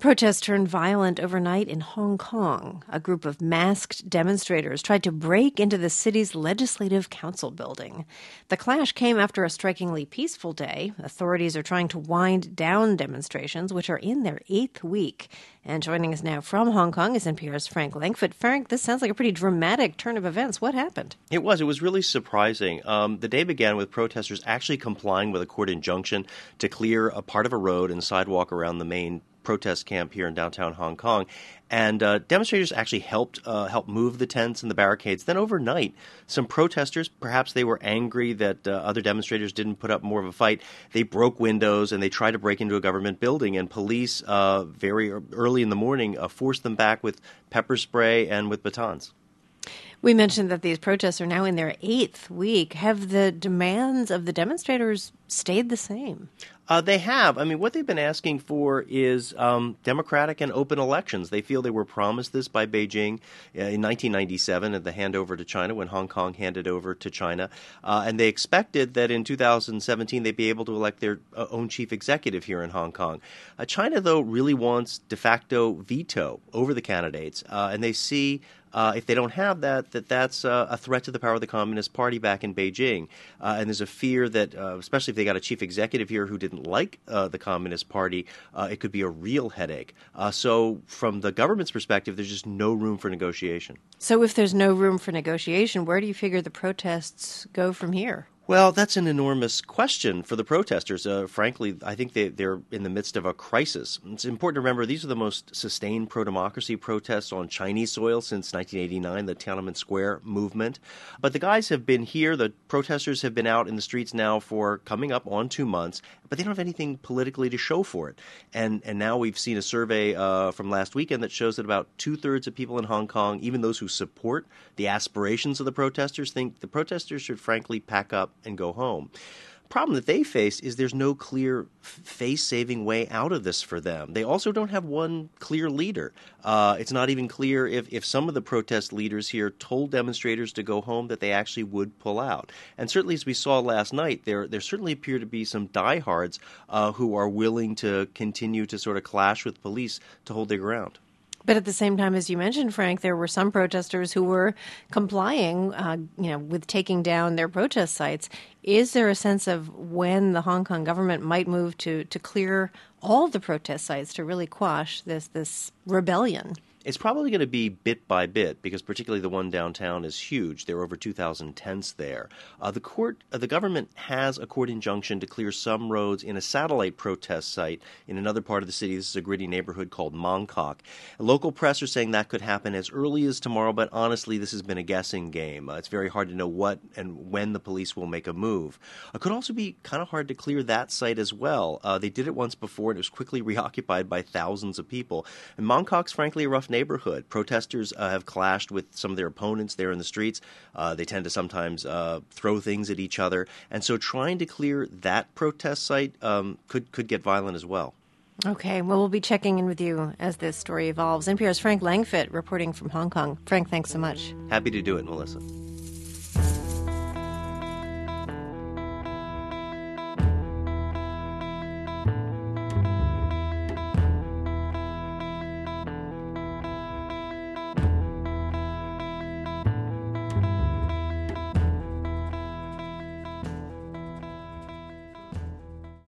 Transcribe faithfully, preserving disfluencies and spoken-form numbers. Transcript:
Protests turned violent overnight in Hong Kong. A group of masked demonstrators tried to break into the city's Legislative Council building. The clash came after a strikingly peaceful day. Authorities are trying to wind down demonstrations, which are in their eighth week. And joining us now from Hong Kong is N P R's Frank Langfitt. Frank, this sounds like a pretty dramatic turn of events. What happened? It was. It was really surprising. Um, the day began with protesters actually complying with a court injunction to clear a part of a road and sidewalk around the main protest camp here in downtown Hong Kong. And uh, demonstrators actually helped uh, help move the tents and the barricades. Then overnight, some protesters, perhaps they were angry that uh, other demonstrators didn't put up more of a fight, they broke windows and they tried to break into a government building. And police, uh, very early in the morning, uh, forced them back with pepper spray and with batons. We mentioned that these protests are now in their eighth week. Have the demands of the demonstrators stayed the same? Uh, they have. I mean, what they've been asking for is um, democratic and open elections. They feel they were promised this by Beijing uh, in nineteen ninety-seven at the handover to China, when Hong Kong handed over to China. Uh, and they expected that in two thousand seventeen they'd be able to elect their uh, own chief executive here in Hong Kong. Uh, China, though, really wants de facto veto over the candidates. Uh, and they see Uh, if they don't have that, that that's uh, a threat to the power of the Communist Party back in Beijing. Uh, and there's a fear that, uh, especially if they got a chief executive here who didn't like uh, the Communist Party, uh, it could be a real headache. Uh, so from the government's perspective, there's just no room for negotiation. So if there's no room for negotiation, where do you figure the protests go from here? Well, that's an enormous question for the protesters. Uh, frankly, I think they, they're in the midst of a crisis. It's important to remember these are the most sustained pro-democracy protests on Chinese soil since nineteen eighty-nine, the Tiananmen Square movement. But the guys have been here. The protesters have been out in the streets now for coming up on two months, but they don't have anything politically to show for it. And and now we've seen a survey uh, from last weekend that shows that about two-thirds of people in Hong Kong, even those who support the aspirations of the protesters, think the protesters should frankly pack up and go home. Problem that they face is there's no clear face-saving way out of this for them. They also don't have one clear leader. Uh, it's not even clear if, if some of the protest leaders here told demonstrators to go home that they actually would pull out. And certainly, as we saw last night, there there certainly appear to be some diehards uh, who are willing to continue to sort of clash with police to hold their ground. But at the same time, as you mentioned, Frank, there were some protesters who were complying, uh, you know, with taking down their protest sites. Is there a sense of when the Hong Kong government might move to to clear all the protest sites to really quash this this rebellion? It's probably going to be bit by bit, because particularly the one downtown is huge. There are over two thousand tents there. Uh, the court, uh, the government has a court injunction to clear some roads in a satellite protest site in another part of the city. This is a gritty neighborhood called Mong Kok. Local press are saying that could happen as early as tomorrow, but honestly, this has been a guessing game. Uh, it's very hard to know what and when the police will make a move. It could also be kind of hard to clear that site as well. Uh, they did it once before, and it was quickly reoccupied by thousands of people. And Mong Kok's frankly a rough neighborhood. Protesters uh, have clashed with some of their opponents there in the streets. Uh, they tend to sometimes uh, throw things at each other. And so trying to clear that protest site um, could, could get violent as well. Okay, well, we'll be checking in with you as this story evolves. N P R's Frank Langfitt reporting from Hong Kong. Frank, thanks so much. Happy to do it, Melissa.